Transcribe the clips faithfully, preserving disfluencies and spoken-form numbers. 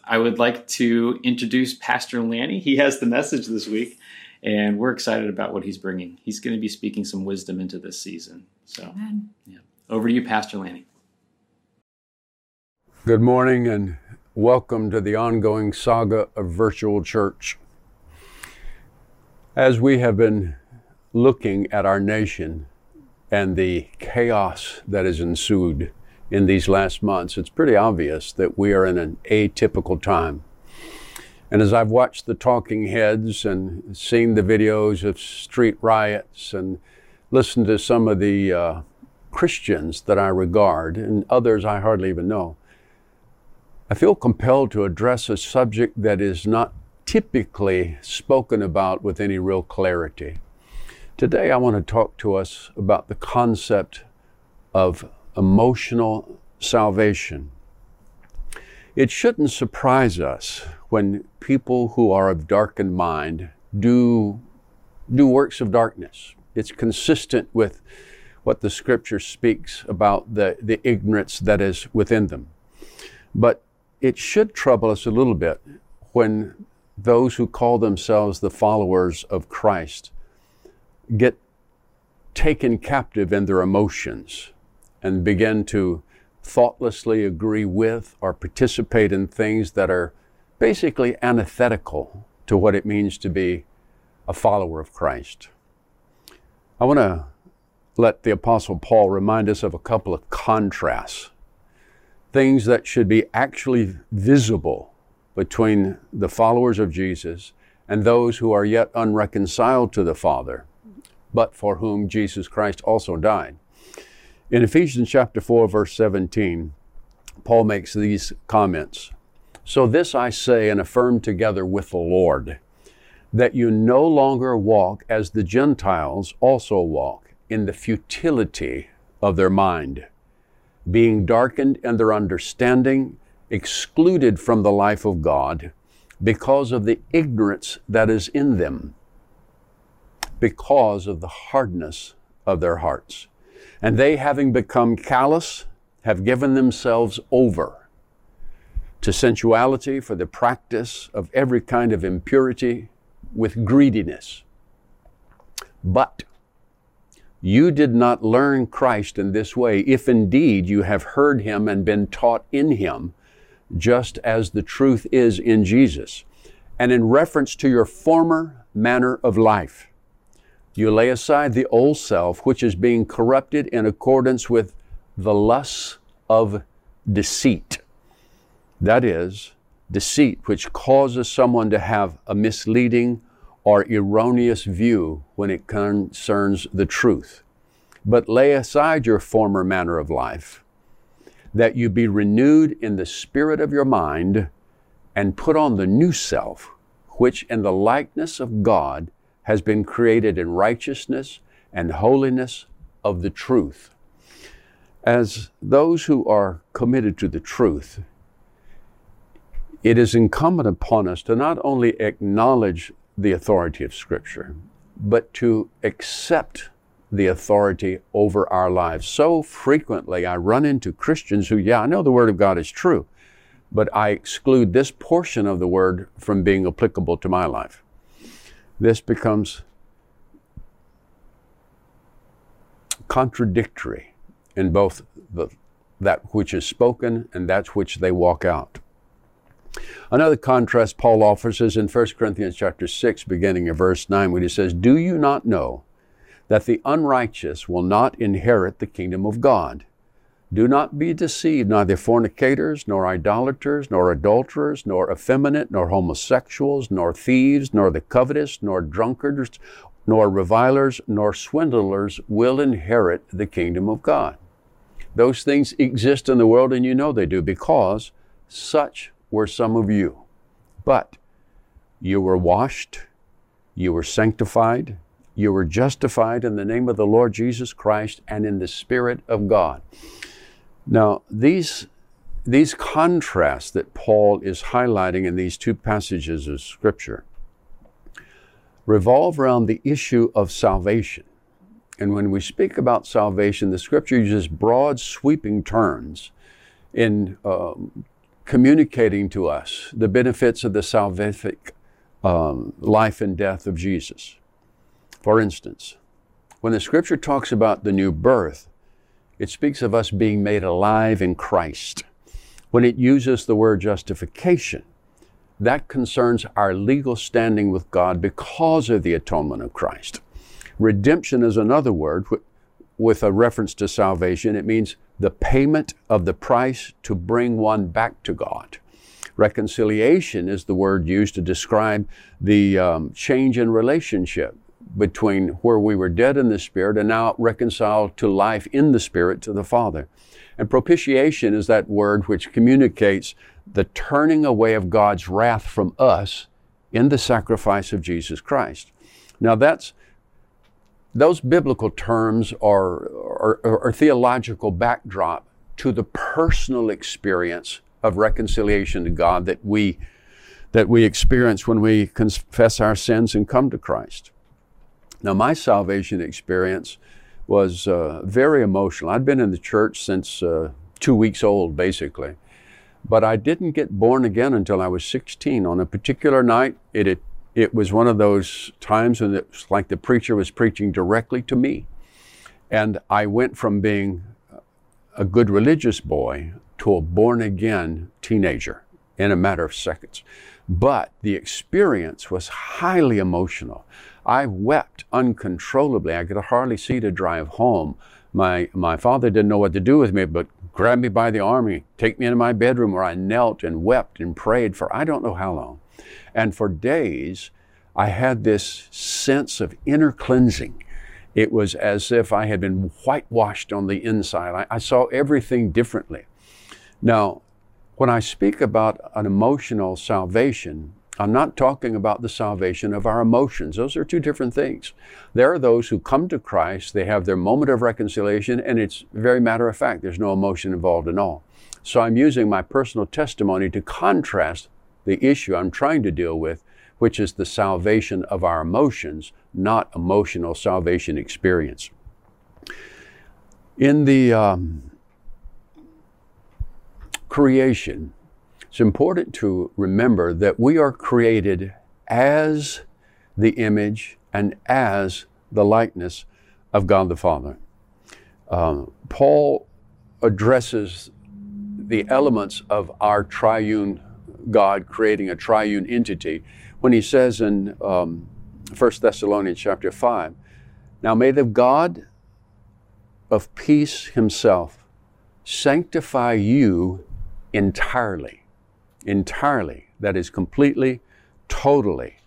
I would like to introduce Pastor Lanny. He has the message this week, and we're excited about what he's bringing. He's going to be speaking some wisdom into this season. So, Amen. Yeah. Over to you, Pastor Lanny. Good morning, and welcome to the ongoing saga of virtual church. As we have been looking at our nation and the chaos that has ensued in these last months, it's pretty obvious that we are in an atypical time. And as I've watched the talking heads and seen the videos of street riots and listened to some of the uh, Christians that I regard and others I hardly even know, I feel compelled to address a subject that is not typically spoken about with any real clarity. Today I want to talk to us about the concept of emotional salvation. It shouldn't surprise us when people who are of darkened mind do, do works of darkness. It's consistent with what the Scripture speaks about the, the ignorance that is within them. But it should trouble us a little bit when those who call themselves the followers of Christ get taken captive in their emotions and begin to thoughtlessly agree with or participate in things that are basically antithetical to what it means to be a follower of Christ. I want to let the Apostle Paul remind us of a couple of contrasts, things that should be actually visible between the followers of Jesus and those who are yet unreconciled to the Father, but for whom Jesus Christ also died. In Ephesians chapter four, verse seventeen, Paul makes these comments. So this I say and affirm together with the Lord, that you no longer walk as the Gentiles also walk, in the futility of their mind, being darkened in their understanding, excluded from the life of God, because of the ignorance that is in them, because of the hardness of their hearts. And they, having become callous, have given themselves over to sensuality for the practice of every kind of impurity with greediness. But you did not learn Christ in this way, if indeed you have heard him and been taught in him, just as the truth is in Jesus. And in reference to your former manner of life, you lay aside the old self, which is being corrupted in accordance with the lusts of deceit. That is, deceit, which causes someone to have a misleading or erroneous view when it concerns the truth. But lay aside your former manner of life, that you be renewed in the spirit of your mind, and put on the new self, which in the likeness of God has been created in righteousness and holiness of the truth. As those who are committed to the truth, it is incumbent upon us to not only acknowledge the authority of Scripture, but to accept the authority over our lives. So frequently I run into Christians who, yeah, I know the Word of God is true, but I exclude this portion of the Word from being applicable to my life. This becomes contradictory in both the, that which is spoken and that which they walk out. Another contrast Paul offers is in First Corinthians chapter six, beginning of verse nine, when he says, do you not know that the unrighteous will not inherit the kingdom of God? Do not be deceived, neither fornicators, nor idolaters, nor adulterers, nor effeminate, nor homosexuals, nor thieves, nor the covetous, nor drunkards, nor revilers, nor swindlers will inherit the kingdom of God. Those things exist in the world, and you know they do, because such were some of you. But you were washed, you were sanctified, you were justified in the name of the Lord Jesus Christ and in the Spirit of God. Now, these, these contrasts that Paul is highlighting in these two passages of Scripture revolve around the issue of salvation. And when we speak about salvation, the Scripture uses broad, sweeping terms in uh, communicating to us the benefits of the salvific um, life and death of Jesus. For instance, when the Scripture talks about the new birth, it speaks of us being made alive in Christ. When it uses the word justification, that concerns our legal standing with God because of the atonement of Christ. Redemption is another word with a reference to salvation. It means the payment of the price to bring one back to God. Reconciliation is the word used to describe the um, change in relationship between where we were dead in the Spirit and now reconciled to life in the Spirit to the Father. And propitiation is that word which communicates the turning away of God's wrath from us in the sacrifice of Jesus Christ. Now that's, those biblical terms are, are, are theological backdrop to the personal experience of reconciliation to God that we, that we experience when we confess our sins and come to Christ. Now, my salvation experience was uh, very emotional. I'd been in the church since uh, two weeks old, basically. But I didn't get born again until I was sixteen. On a particular night, it, it, it was one of those times when it was like the preacher was preaching directly to me. And I went from being a good religious boy to a born-again teenager in a matter of seconds. But the experience was highly emotional. I wept uncontrollably. I could hardly see to drive home. My, my father didn't know what to do with me, but grabbed me by the arm and take me into my bedroom where I knelt and wept and prayed for I don't know how long. And for days, I had this sense of inner cleansing. It was as if I had been whitewashed on the inside. I, I saw everything differently. Now, when I speak about an emotional salvation, I'm not talking about the salvation of our emotions. Those are two different things. There are those who come to Christ, they have their moment of reconciliation, and it's very matter of fact. There's no emotion involved at all. So I'm using my personal testimony to contrast the issue I'm trying to deal with, which is the salvation of our emotions, not emotional salvation experience. In the um, creation, it's important to remember that we are created as the image and as the likeness of God the Father. Um, Paul addresses the elements of our triune God, creating a triune entity, when he says in um, First Thessalonians chapter five, "Now may the God of peace himself sanctify you entirely." Entirely, that is completely, totally,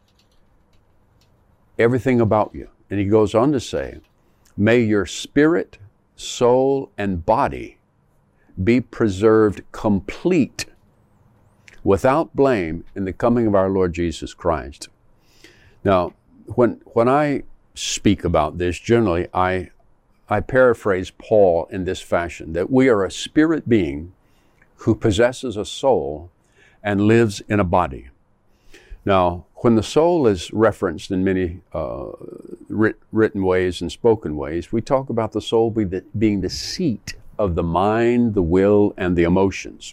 everything about you. And he goes on to say, "May your spirit, soul, and body be preserved complete, without blame, in the coming of our Lord Jesus Christ." Now, when when I speak about this, generally, I, I paraphrase Paul in this fashion, that we are a spirit being who possesses a soul and lives in a body. Now, when the soul is referenced in many uh, writ- written ways and spoken ways, we talk about the soul be the, being the seat of the mind, the will, and the emotions.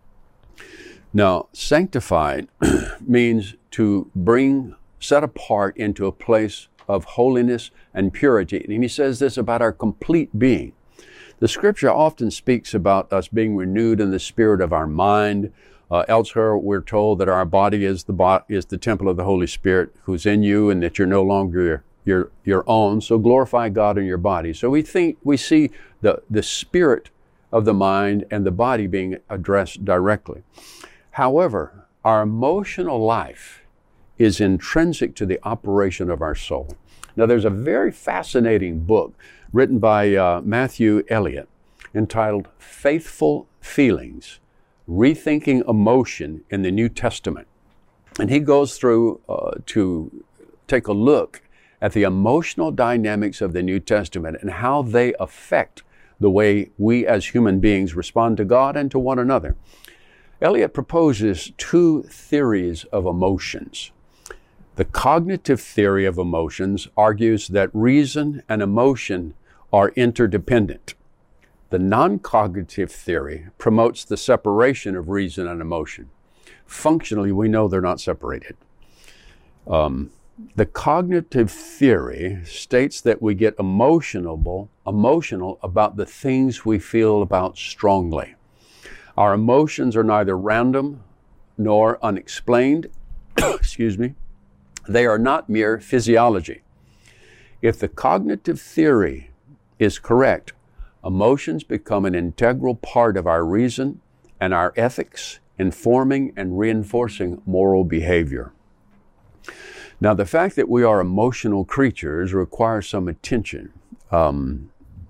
Now, sanctified means to bring, set apart into a place of holiness and purity. And he says this about our complete being. The Scripture often speaks about us being renewed in the spirit of our mind. Uh, elsewhere, we're told that our body is the bo- is the temple of the Holy Spirit who's in you, and that you're no longer your, your, your own. So glorify God in your body. So we think we see the, the spirit of the mind and the body being addressed directly. However, our emotional life is intrinsic to the operation of our soul. Now, there's a very fascinating book written by uh, Matthew Elliott entitled Faithful Feelings, Rethinking Emotion in the New Testament. And he goes through uh, to take a look at the emotional dynamics of the New Testament and how they affect the way we as human beings respond to God and to one another. Elliott proposes two theories of emotions. The cognitive theory of emotions argues that reason and emotion are interdependent. The non-cognitive theory promotes the separation of reason and emotion. Functionally, we know they're not separated. Um, the cognitive theory states that we get emotional, emotional about the things we feel about strongly. Our emotions are neither random nor unexplained. Excuse me. They are not mere physiology. If the cognitive theory is correct, emotions become an integral part of our reason and our ethics, informing and reinforcing moral behavior. Now, the fact that we are emotional creatures requires some attention. Um,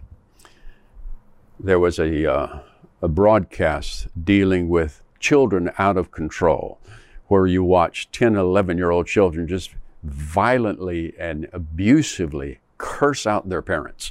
there was a, uh, a broadcast dealing with children out of control, where you watch ten, eleven-year-old children just violently and abusively curse out their parents.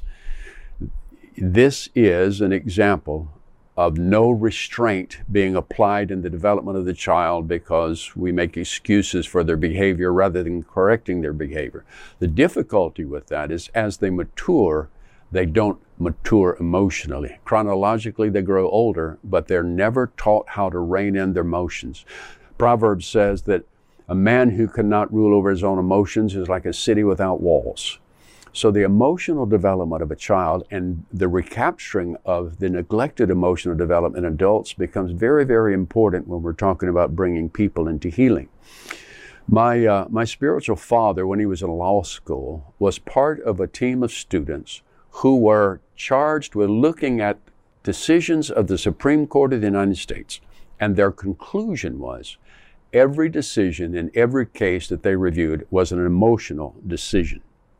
This is an example of no restraint being applied in the development of the child because we make excuses for their behavior rather than correcting their behavior. The difficulty with that is as they mature, they don't mature emotionally. Chronologically, they grow older, but they're never taught how to rein in their emotions. Proverbs says that a man who cannot rule over his own emotions is like a city without walls. So the emotional development of a child and the recapturing of the neglected emotional development in adults becomes very, very important when we're talking about bringing people into healing. My, uh, my spiritual father, when he was in law school, was part of a team of students who were charged with looking at decisions of the Supreme Court of the United States. And their conclusion was every decision in every case that they reviewed was an emotional decision.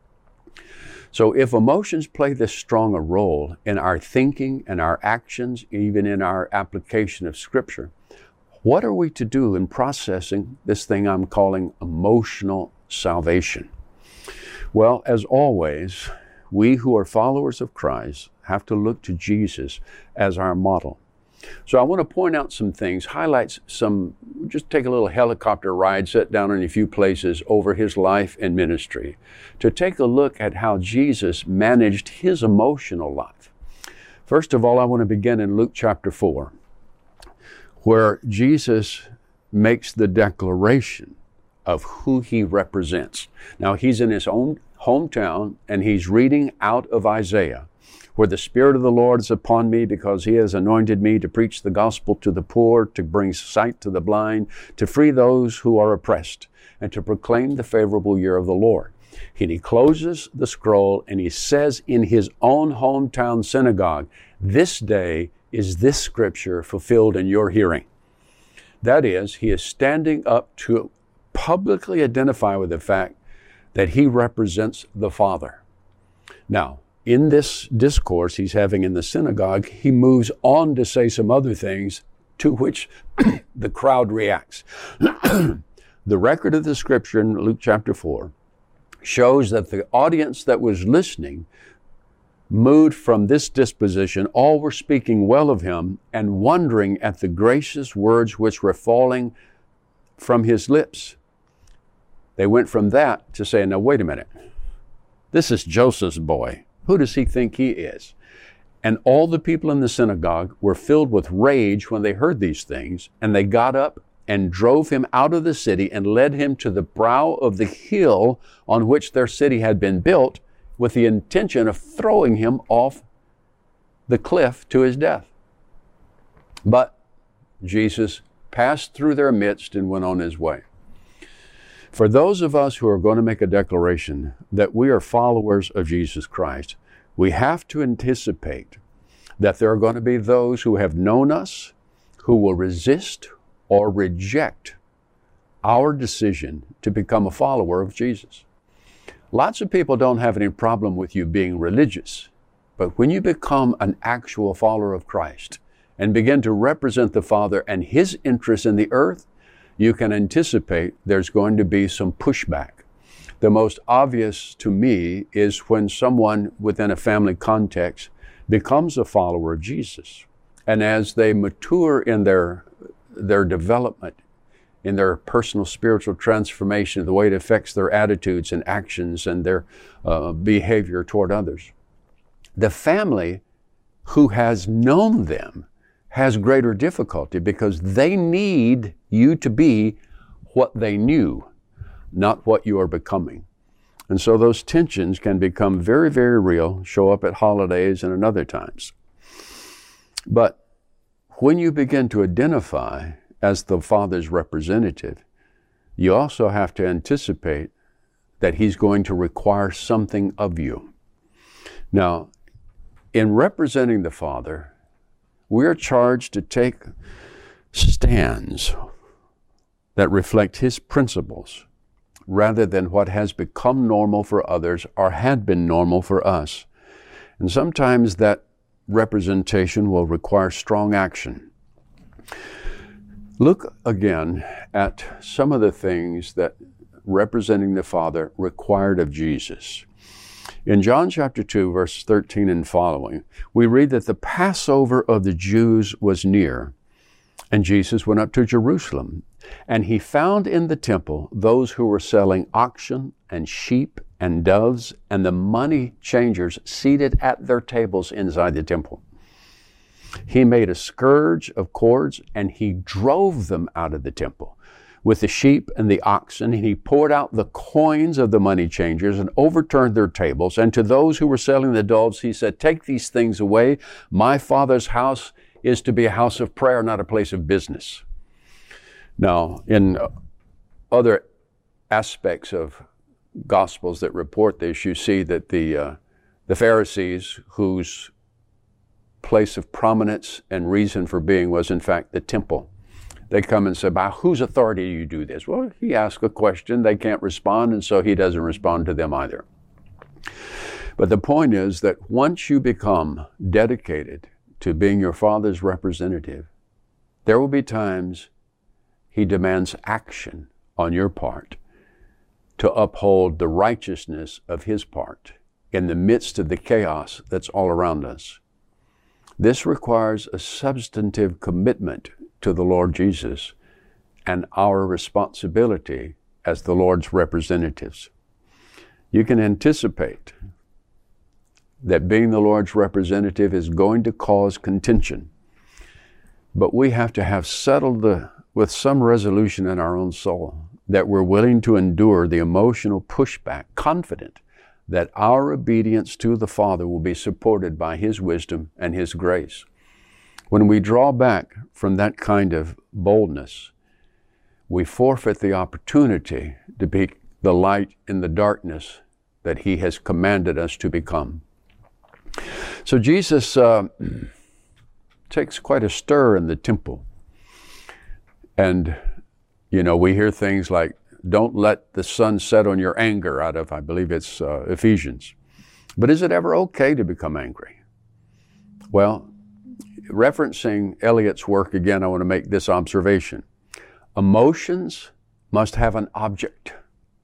So if emotions play this strong a role in our thinking and our actions, even in our application of Scripture, what are we to do in processing this thing I'm calling emotional salvation? Well, as always, we who are followers of Christ have to look to Jesus as our model. So I want to point out some things, highlight some, just take a little helicopter ride, sit down in a few places over his life and ministry to take a look at how Jesus managed his emotional life. First of all, I want to begin in Luke chapter four, where Jesus makes the declaration of who he represents. Now, he's in his own hometown and he's reading out of Isaiah, where the Spirit of the Lord is upon me because he has anointed me to preach the gospel to the poor, to bring sight to the blind, to free those who are oppressed, and to proclaim the favorable year of the Lord. And he closes the scroll and he says in his own hometown synagogue, this day is this scripture fulfilled in your hearing. That is, he is standing up to publicly identify with the fact that he represents the Father. Now, in this discourse he's having in the synagogue, he moves on to say some other things to which the crowd reacts. The record of the scripture in Luke chapter four shows that the audience that was listening moved from this disposition. All were speaking well of him and wondering at the gracious words which were falling from his lips. They went from that to saying, now wait a minute, this is Joseph's boy. Who does he think he is? And all the people in the synagogue were filled with rage when they heard these things, and they got up and drove him out of the city and led him to the brow of the hill on which their city had been built, with the intention of throwing him off the cliff to his death. But Jesus passed through their midst and went on his way. For those of us who are going to make a declaration that we are followers of Jesus Christ, we have to anticipate that there are going to be those who have known us, who will resist or reject our decision to become a follower of Jesus. Lots of people don't have any problem with you being religious, but when you become an actual follower of Christ and begin to represent the Father and his interests in the earth, you can anticipate there's going to be some pushback. The most obvious to me is when someone within a family context becomes a follower of Jesus. And as they mature in their, their development, in their personal spiritual transformation, the way it affects their attitudes and actions and their uh, behavior toward others, the family who has known them has greater difficulty because they need you to be what they knew, not what you are becoming. And so those tensions can become very, very real, show up at holidays and at other times. But when you begin to identify as the Father's representative, you also have to anticipate that He's going to require something of you. Now, in representing the Father, we are charged to take stands that reflect His principles rather than what has become normal for others or had been normal for us. And sometimes that representation will require strong action. Look again at some of the things that representing the Father required of Jesus. In John chapter two, verse thirteen and following, we read that the Passover of the Jews was near, and Jesus went up to Jerusalem, and He found in the temple those who were selling oxen and sheep and doves and the money changers seated at their tables inside the temple. He made a scourge of cords, and He drove them out of the temple with the sheep and the oxen, and He poured out the coins of the money changers and overturned their tables. And to those who were selling the doves, He said, "Take these things away. My Father's house is to be a house of prayer, not a place of business." Now, in other aspects of Gospels that report this, you see that the, uh, the Pharisees, whose place of prominence and reason for being was in fact the temple, they come and say, "By whose authority do you do this?" Well, He asks a question, they can't respond, and so He doesn't respond to them either. But the point is that once you become dedicated to being your Father's representative, there will be times He demands action on your part to uphold the righteousness of His part in the midst of the chaos that's all around us. This requires a substantive commitment to the Lord Jesus and our responsibility as the Lord's representatives. You can anticipate that being the Lord's representative is going to cause contention, but we have to have settled the, with some resolution in our own soul that we're willing to endure the emotional pushback, confident that our obedience to the Father will be supported by His wisdom and His grace. When we draw back from that kind of boldness, we forfeit the opportunity to be the light in the darkness that He has commanded us to become. So Jesus uh, takes quite a stir in the temple. And, you know, we hear things like, "Don't let the sun set on your anger," out of, I believe it's uh, Ephesians. But is it ever okay to become angry? Well, referencing Eliot's work again, I want to make this observation. Emotions must have an object,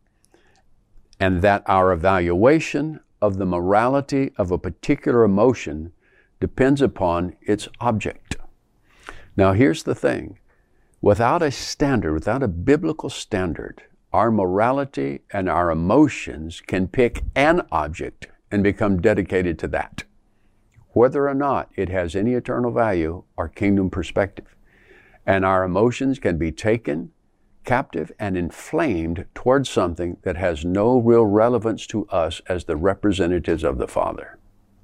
and that our evaluation of the morality of a particular emotion depends upon its object. Now, here's the thing. Without a standard, without a biblical standard, our morality and our emotions can pick an object and become dedicated to that, whether or not it has any eternal value or kingdom perspective. And our emotions can be taken captive and inflamed towards something that has no real relevance to us as the representatives of the Father.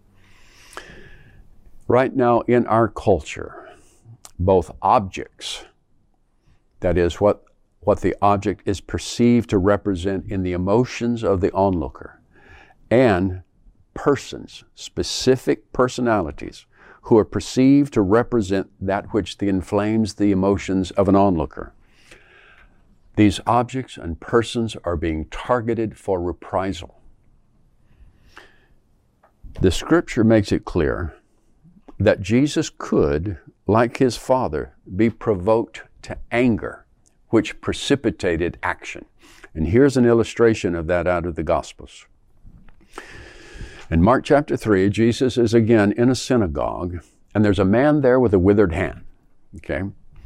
Right now in our culture, both objects, that is what, what the object is perceived to represent in the emotions of the onlooker, and persons, specific personalities, who are perceived to represent that which the inflames the emotions of an onlooker. These objects and persons are being targeted for reprisal. The Scripture makes it clear that Jesus could, like His Father, be provoked to anger, which precipitated action. And here's an illustration of that out of the Gospels. In Mark chapter three, Jesus is again in a synagogue, and there's a man there with a withered hand, okay?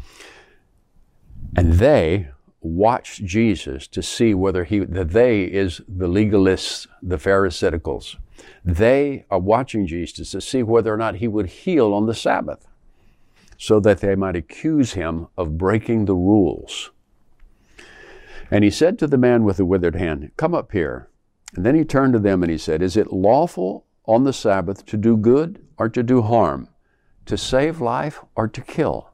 And they watched Jesus to see whether he, the they is the legalists, the Pharisaicals. They are watching Jesus to see whether or not he would heal on the Sabbath, so that they might accuse him of breaking the rules. And he said to the man with the withered hand, "Come up here." And then he turned to them and he said, "Is it lawful on the Sabbath to do good or to do harm, to save life or to kill?"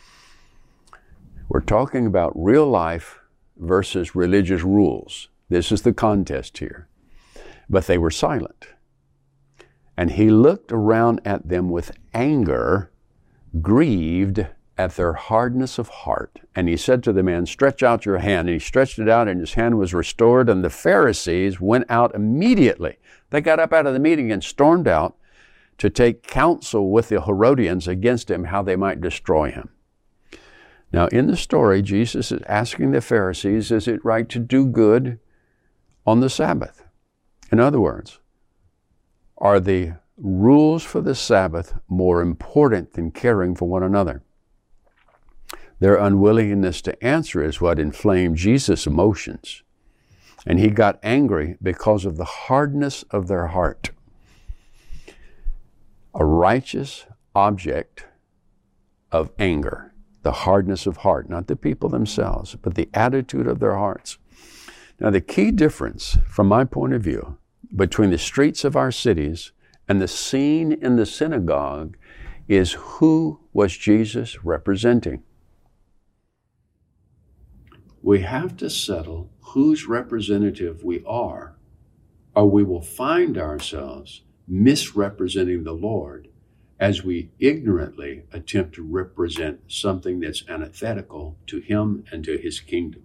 We're talking about real life versus religious rules. This is the contest here. But they were silent. And he looked around at them with anger, grieved at their hardness of heart. And he said to the man, "Stretch out your hand." And he stretched it out, and his hand was restored. And the Pharisees went out immediately. They got up out of the meeting and stormed out to take counsel with the Herodians against him, how they might destroy him. Now, in the story, Jesus is asking the Pharisees, is it right to do good on the Sabbath? In other words, are the rules for the Sabbath more important than caring for one another? Their unwillingness to answer is what inflamed Jesus' emotions. And he got angry because of the hardness of their heart. A righteous object of anger, the hardness of heart, not the people themselves, but the attitude of their hearts. Now, the key difference, from my point of view, between the streets of our cities and the scene in the synagogue is who was Jesus representing. We have to settle whose representative we are, or we will find ourselves misrepresenting the Lord as we ignorantly attempt to represent something that's antithetical to him and to his kingdom.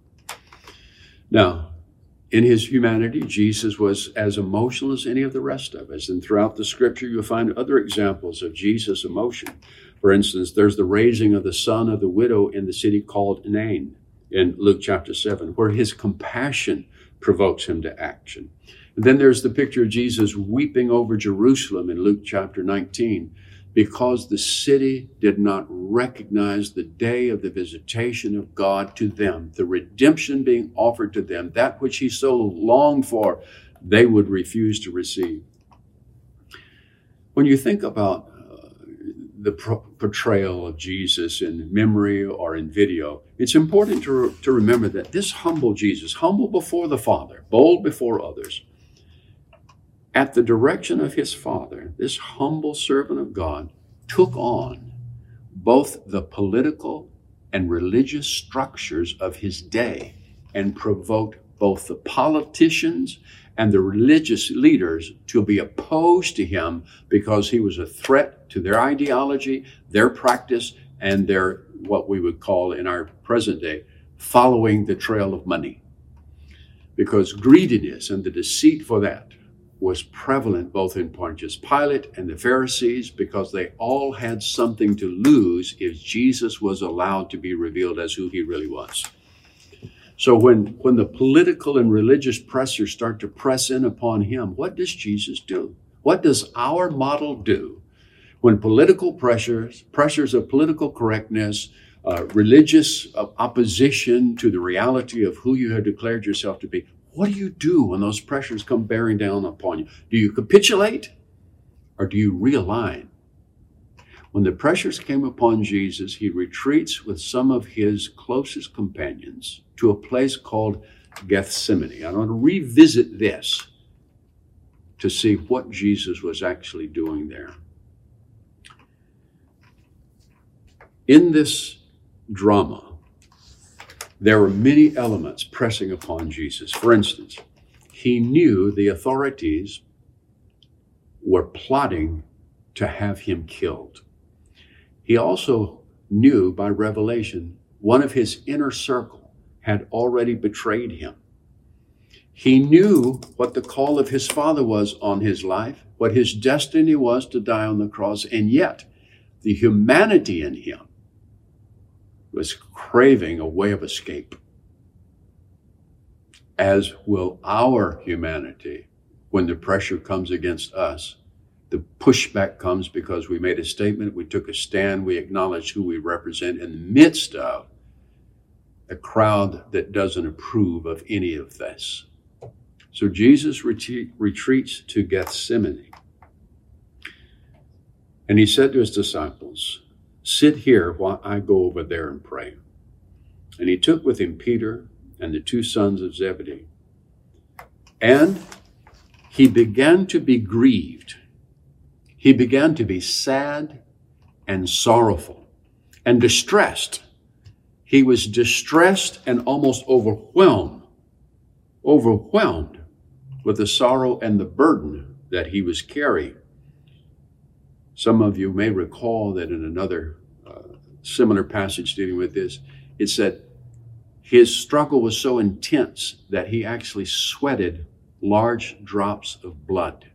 Now, in his humanity, Jesus was as emotional as any of the rest of us. And throughout the scripture, you'll find other examples of Jesus' emotion. For instance, there's the raising of the son of the widow in the city called Nain in Luke chapter seven, where his compassion provokes him to action. And then there's the picture of Jesus weeping over Jerusalem in Luke chapter nineteen, because the city did not recognize the day of the visitation of God to them, the redemption being offered to them, that which he so longed for, they would refuse to receive. When you think about uh, the pro- portrayal of Jesus in memory or in video, it's important to, re- to remember that this humble Jesus, humble before the Father, bold before others, at the direction of his Father, this humble servant of God took on both the political and religious structures of his day and provoked both the politicians and the religious leaders to be opposed to him because he was a threat to their ideology, their practice, and their, what we would call in our present day, following the trail of money. Because greediness and the deceit for that was prevalent both in Pontius Pilate and the Pharisees, because they all had something to lose if Jesus was allowed to be revealed as who he really was. So when, when the political and religious pressures start to press in upon him, what does Jesus do? What does our model do when political pressures, pressures of political correctness, uh, religious uh, opposition to the reality of who you have declared yourself to be? What do you do when those pressures come bearing down upon you? Do you capitulate or do you realign? When the pressures came upon Jesus, he retreats with some of his closest companions to a place called Gethsemane. I want to revisit this to see what Jesus was actually doing there. In this drama, there were many elements pressing upon Jesus. For instance, he knew the authorities were plotting to have him killed. He also knew by revelation one of his inner circle had already betrayed him. He knew what the call of his Father was on his life, what his destiny was to die on the cross, and yet the humanity in him was craving a way of escape, as will our humanity when the pressure comes against us. The pushback comes because we made a statement, we took a stand, we acknowledged who we represent in the midst of a crowd that doesn't approve of any of this. So Jesus retreat, retreats to Gethsemane. And he said to his disciples, sit here while I go over there and pray. And he took with him Peter and the two sons of Zebedee. And he began to be grieved. He began to be sad and sorrowful and distressed. He was distressed and almost overwhelmed, overwhelmed with the sorrow and the burden that he was carrying. Some of you may recall that in another uh, similar passage dealing with this, it said his struggle was so intense that he actually sweated large drops of blood.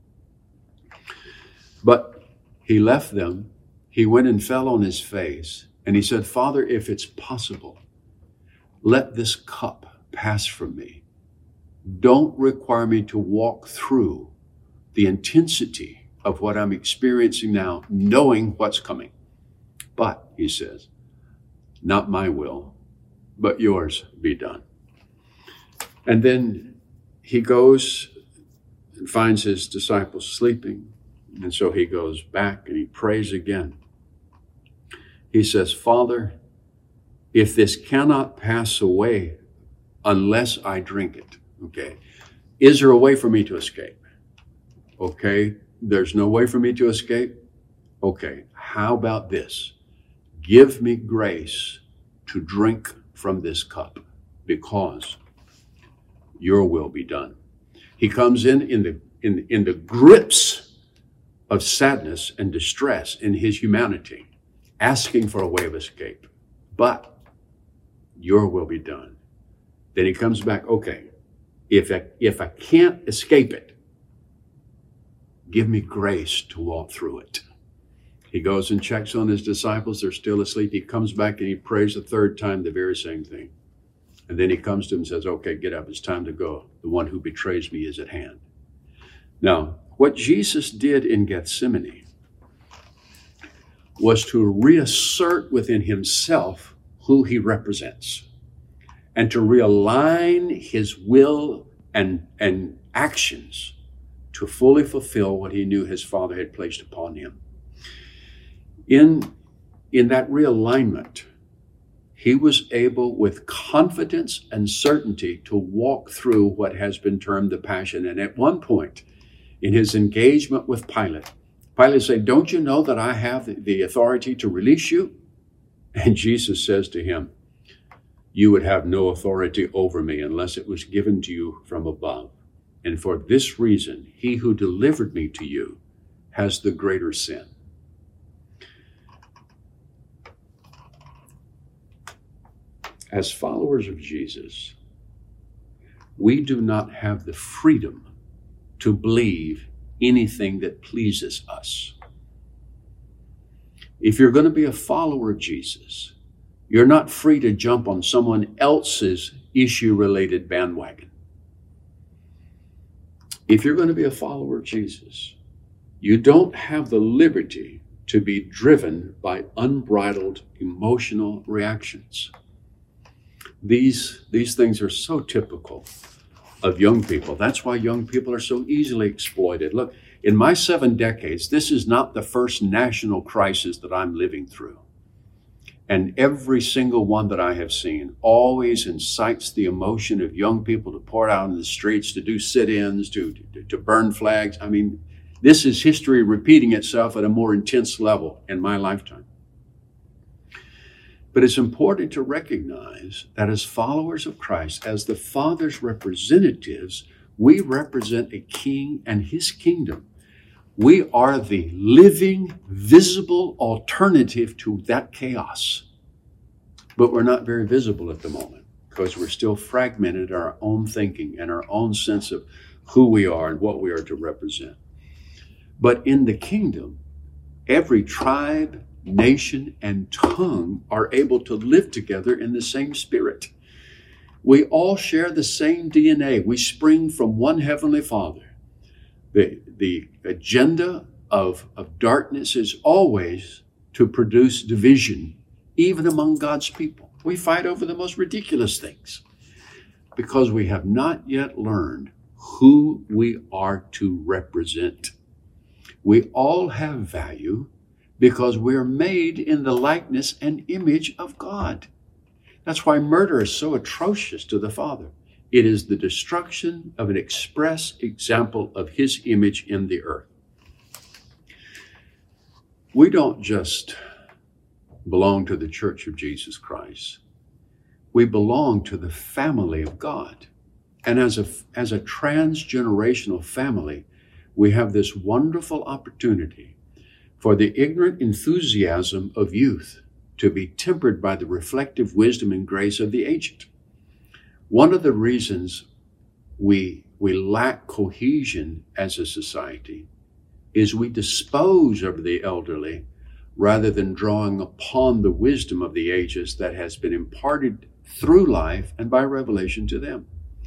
But he left them. He went and fell on his face, and he said, Father, if it's possible, let this cup pass from me. Don't require me to walk through the intensity of what I'm experiencing now, knowing what's coming. But, he says, not my will, but yours be done. And then he goes and finds his disciples sleeping. And so he goes back and he prays again. He says, Father, if this cannot pass away unless I drink it, okay, is there a way for me to escape? Okay, there's no way for me to escape. Okay, how about this? Give me grace to drink from this cup because your will be done. He comes in in the, in, in the grips of sadness and distress in his humanity, asking for a way of escape. But your will be done. Then he comes back, okay, if I, if I can't escape it, give me grace to walk through it. He goes and checks on his disciples. They're still asleep. He comes back and he prays a third time the very same thing. And then he comes to them and says, okay, get up. It's time to go. The one who betrays me is at hand. Now, what Jesus did in Gethsemane was to reassert within himself who he represents and to realign his will and, and actions to fully fulfill what he knew his Father had placed upon him. In, in that realignment, he was able with confidence and certainty to walk through what has been termed the passion. And at one point, in his engagement with Pilate, Pilate said, don't you know that I have the authority to release you? And Jesus says to him, you would have no authority over me unless it was given to you from above. And for this reason, he who delivered me to you has the greater sin. As followers of Jesus, we do not have the freedom to believe anything that pleases us. If you're going to be a follower of Jesus, you're not free to jump on someone else's issue-related bandwagon. If you're going to be a follower of Jesus, you don't have the liberty to be driven by unbridled emotional reactions. These, these things are so typical of young people. That's why young people are so easily exploited. Look, in my seven decades, this is not the first national crisis that I'm living through. And every single one that I have seen always incites the emotion of young people to pour out in the streets, to do sit-ins, to, to, to burn flags. I mean, this is history repeating itself at a more intense level in my lifetime. But it's important to recognize that as followers of Christ, as the Father's representatives, we represent a king and his kingdom. We are the living, visible alternative to that chaos. But we're not very visible at the moment because we're still fragmented in our own thinking and our own sense of who we are and what we are to represent. But in the kingdom, every tribe, nation, and tongue are able to live together in the same spirit. We all share the same D N A. We spring from one Heavenly Father. The, the agenda of, of darkness is always to produce division, even among God's people. We fight over the most ridiculous things because we have not yet learned who we are to represent. We all have value because we're made in the likeness and image of God. That's why murder is so atrocious to the Father. It is the destruction of an express example of his image in the earth. We don't just belong to the Church of Jesus Christ. We belong to the family of God. And as a, as a transgenerational family, we have this wonderful opportunity for the ignorant enthusiasm of youth to be tempered by the reflective wisdom and grace of the aged. One of the reasons we, we lack cohesion as a society is we dispose of the elderly rather than drawing upon the wisdom of the ages that has been imparted through life and by revelation to them.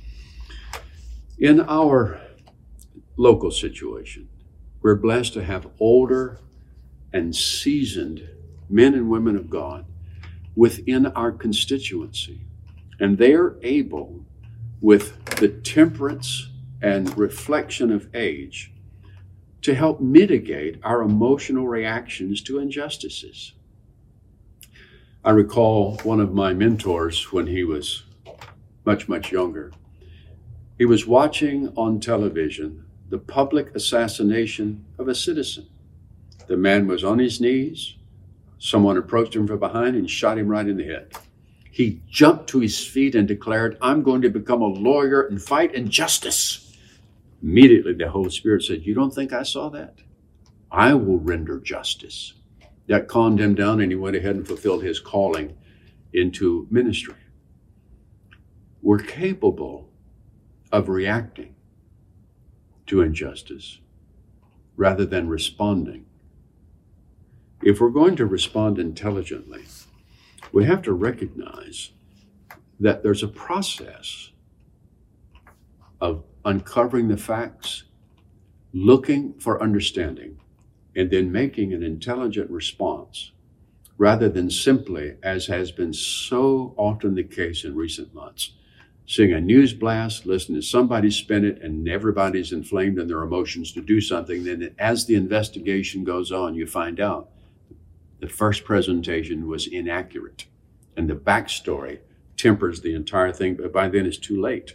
In our local situation, we're blessed to have older and seasoned men and women of God within our constituency. And they are able, with the temperance and reflection of age, to help mitigate our emotional reactions to injustices. I recall one of my mentors when he was much, much younger. He was watching on television the public assassination of a citizen. The man was on his knees. Someone approached him from behind and shot him right in the head. He jumped to his feet and declared, "I'm going to become a lawyer and fight injustice." Immediately, the Holy Spirit said, "You don't think I saw that? I will render justice." That calmed him down, and he went ahead and fulfilled his calling into ministry. We're capable of reacting to injustice rather than responding. If we're going to respond intelligently, we have to recognize that there's a process of uncovering the facts, looking for understanding, and then making an intelligent response, rather than simply, as has been so often the case in recent months, seeing a news blast, listen to somebody spin it, and everybody's inflamed in their emotions to do something. Then as the investigation goes on, you find out the first presentation was inaccurate, and the backstory tempers the entire thing, but by then it's too late.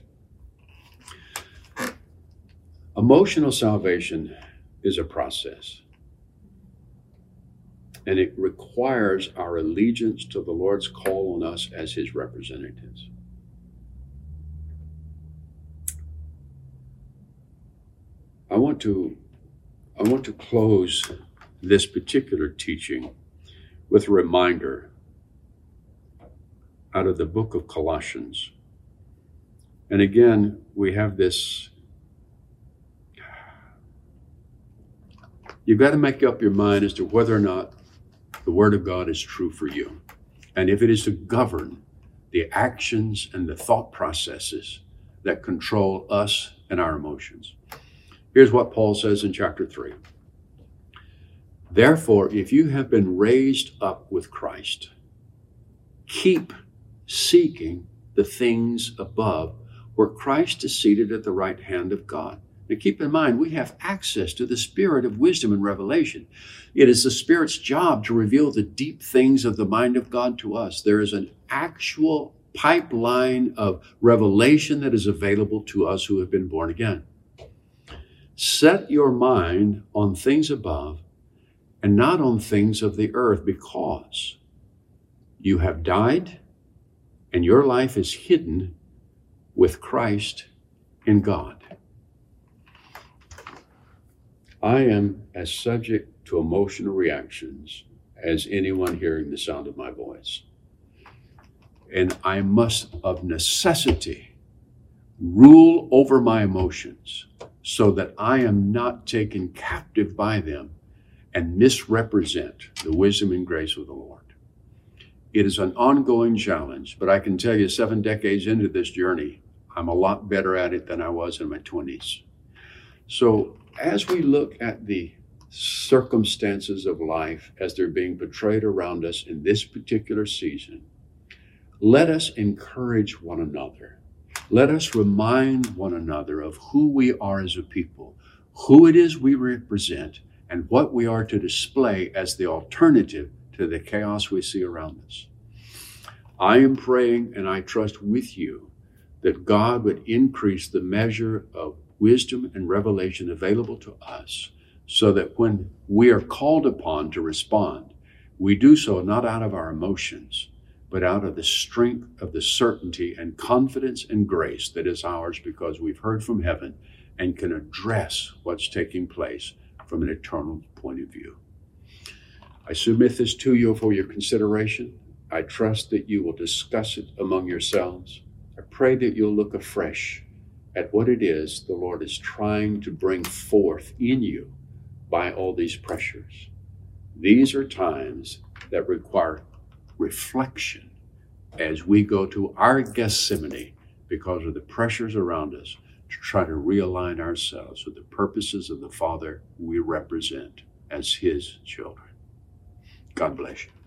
Emotional salvation is a process, and it requires our allegiance to the Lord's call on us as his representatives. I want to, I want to close this particular teaching with a reminder out of the book of Colossians. And again, we have this, you've got to make up your mind as to whether or not the Word of God is true for you. And if it is to govern the actions and the thought processes that control us and our emotions. Here's what Paul says in chapter three. Therefore, if you have been raised up with Christ, keep seeking the things above, where Christ is seated at the right hand of God. Now keep in mind, we have access to the Spirit of wisdom and revelation. It is the Spirit's job to reveal the deep things of the mind of God to us. There is an actual pipeline of revelation that is available to us who have been born again. Set your mind on things above and not on things of the earth, because you have died and your life is hidden with Christ in God. I am as subject to emotional reactions as anyone hearing the sound of my voice. And I must, of necessity, rule over my emotions so that I am not taken captive by them and misrepresent the wisdom and grace of the Lord. It is an ongoing challenge, but I can tell you, seven decades into this journey, I'm a lot better at it than I was in my twenties. So as we look at the circumstances of life as they're being portrayed around us in this particular season, let us encourage one another. Let us remind one another of who we are as a people, who it is we represent, and what we are to display as the alternative to the chaos we see around us. I am praying, and I trust with you, that God would increase the measure of wisdom and revelation available to us, so that when we are called upon to respond, we do so not out of our emotions, but out of the strength of the certainty and confidence and grace that is ours because we've heard from heaven and can address what's taking place from an eternal point of view. I submit this to you for your consideration. I trust that you will discuss it among yourselves. I pray that you'll look afresh at what it is the Lord is trying to bring forth in you by all these pressures. These are times that require reflection as we go to our Gethsemane because of the pressures around us to try to realign ourselves with the purposes of the Father we represent as his children. God bless you.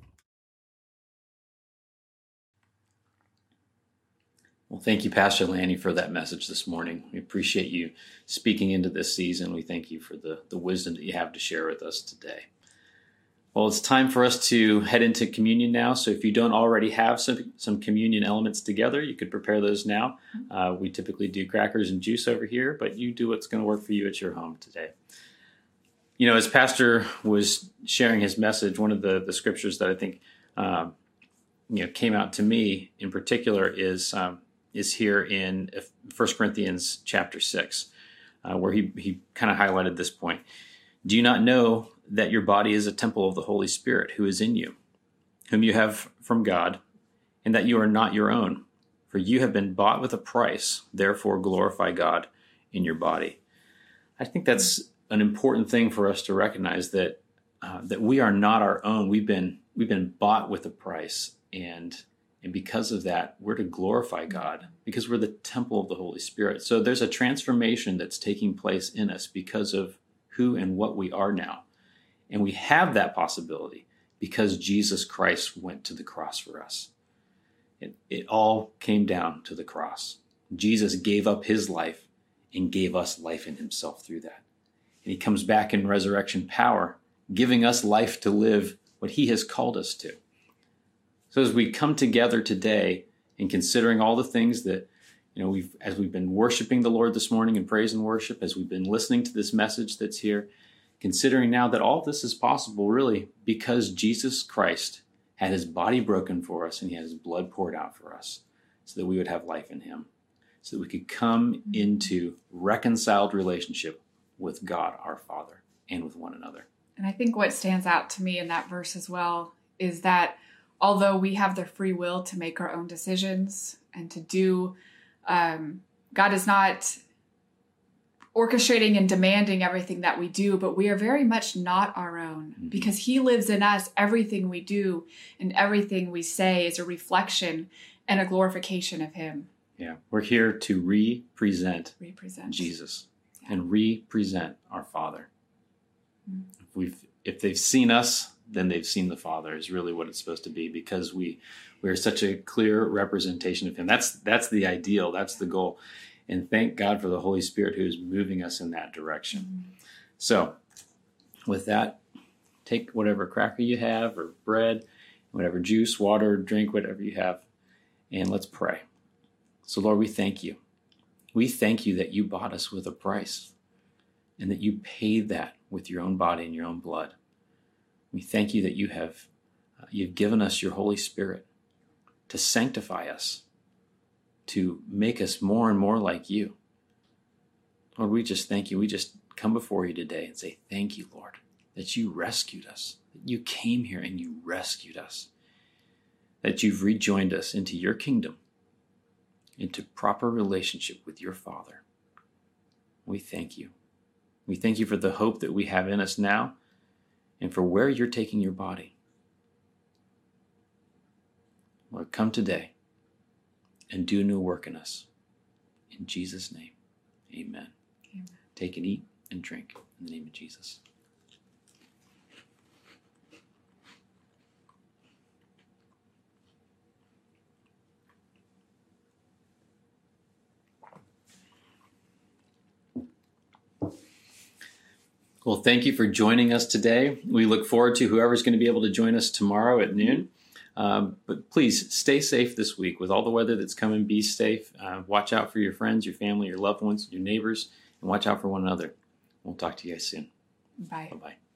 Well, thank you, Pastor Lanny, for that message this morning. We appreciate you speaking into this season. We thank you for the, the wisdom that you have to share with us today. Well, it's time for us to head into communion now. So if you don't already have some, some communion elements together, you could prepare those now. Uh, we typically do crackers and juice over here, but you do what's going to work for you at your home today. You know, as Pastor was sharing his message, one of the, the scriptures that I think um, you know came out to me in particular is um, is here in First Corinthians chapter six, uh, where he, he kind of highlighted this point. Do you not know that your body is a temple of the Holy Spirit who is in you, whom you have from God, and that you are not your own? For you have been bought with a price, therefore glorify God in your body. I think that's an important thing for us to recognize, that uh, that we are not our own. We've been we've been bought with a price, and and because of that, we're to glorify God because we're the temple of the Holy Spirit. So there's a transformation that's taking place in us because of who and what we are now. And we have that possibility because Jesus Christ went to the cross for us. It, it all came down to the cross. Jesus gave up his life and gave us life in himself through that. And he comes back in resurrection power, giving us life to live what he has called us to. So as we come together today and considering all the things that, you know, we've, as we've been worshiping the Lord this morning in praise and worship, as we've been listening to this message that's here, considering now that all of this is possible really because Jesus Christ had his body broken for us and he had his blood poured out for us so that we would have life in him, so that we could come into reconciled relationship with God, our Father, and with one another. And I think what stands out to me in that verse as well is that although we have the free will to make our own decisions and to do, um, God is not orchestrating and demanding everything that we do, but we are very much not our own mm-hmm. because he lives in us. Everything we do and everything we say is a reflection and a glorification of him. Yeah, we're here to represent, represent. Jesus yeah. and represent our Father. Mm-hmm. If we've, if they've seen us, then they've seen the Father is really what it's supposed to be, because we we are such a clear representation of him. That's that's the ideal. That's the goal. And thank God for the Holy Spirit who is moving us in that direction. Mm-hmm. So with that, take whatever cracker you have or bread, whatever juice, water, drink, whatever you have, and let's pray. So Lord, we thank you. We thank you that you bought us with a price and that you paid that with your own body and your own blood. We thank you that you have uh, you've given us your Holy Spirit to sanctify us, to make us more and more like you. Lord, we just thank you. We just come before you today and say, thank you, Lord, that you rescued us, that you came here and you rescued us, that you've rejoined us into your kingdom, into proper relationship with your Father. We thank you. We thank you for the hope that we have in us now and for where you're taking your body. Lord, come today and do new work in us. In Jesus' name, amen. Amen. Take and eat and drink in the name of Jesus. Well, thank you for joining us today. We look forward to whoever's going to be able to join us tomorrow at noon. Um, but please stay safe this week. With all the weather that's coming, be safe. Uh, watch out for your friends, your family, your loved ones, your neighbors, and watch out for one another. We'll talk to you guys soon. Bye. Bye-bye.